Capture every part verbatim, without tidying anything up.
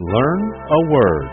Learn a word.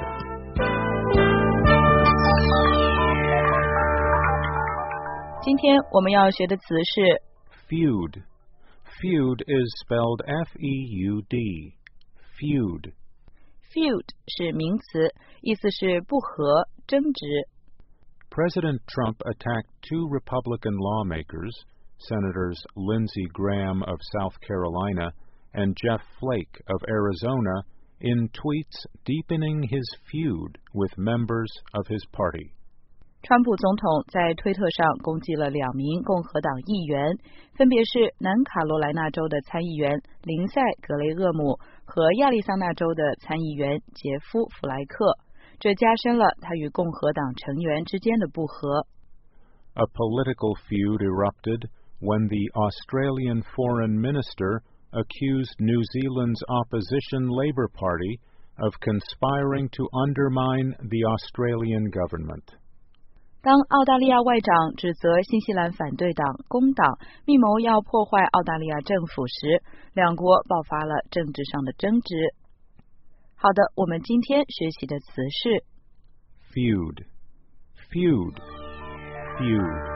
Today我们要学的词是 Feud. Feud is spelled F E U D. Feud. Feud 是名词，意思是不和、争执。 President Trump attacked two Republican lawmakers, Senators Lindsey Graham of South Carolina and Jeff Flake of Arizona, in tweets deepening his feud with members of his party. 川普总统在推特上攻击了两名共和党议员，分别是南卡罗来纳州的参议员林赛·格雷厄姆和亚利桑那州的参议员杰夫·弗莱克，这加深了他与共和党成员之间的不和。 A political feud erupted when the Australian foreign minister accused New Zealand's opposition Labour Party of conspiring to undermine the Australian government. 当澳大利亚外长指责新西兰反对党工党密谋要破坏澳大利亚政府时，两国爆发了政治上的争执。好的，我们今天学习的词是 Feud. Feud. Feud.